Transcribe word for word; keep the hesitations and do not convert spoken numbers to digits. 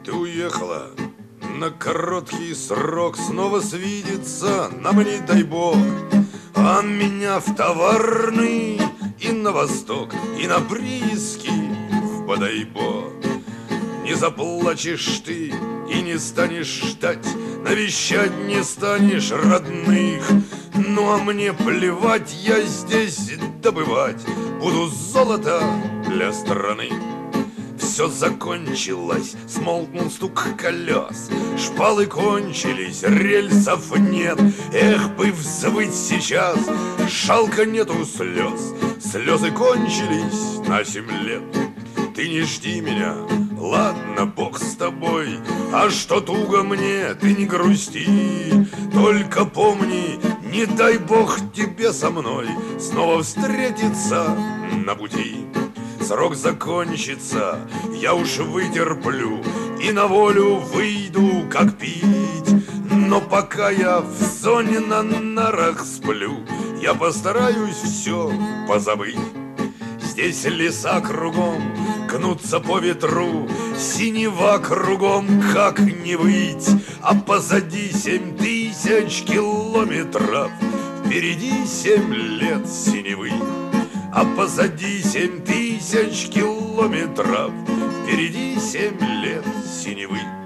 Ты уехала на короткий срок, снова свидеться нам не дай бог. А меня в товарный и на восток, и на прииски в Бодайбо. Не заплачешь ты и не станешь ждать, навещать не станешь родных. Ну а мне плевать, я здесь добывать буду золото для страны. Все закончилось, смолкнул стук колес, шпалы кончились, рельсов нет. Эх, бы взвыть сейчас, жалко нету слез, слезы кончились на семь лет. Ты не жди меня, ладно, Бог с тобой, а что туго мне, ты не грусти. Только помни, не дай Бог тебе со мной снова встретиться на пути. Срок закончится, я уж вытерплю и на волю выйду, как пить. Но пока я в зоне на нарах сплю, я постараюсь все позабыть. Здесь леса кругом гнутся по ветру, синева кругом, как не выть. А позади семь тысяч километров, впереди семь лет синевы. А позади семь тысяч километров, впереди семь лет синевы.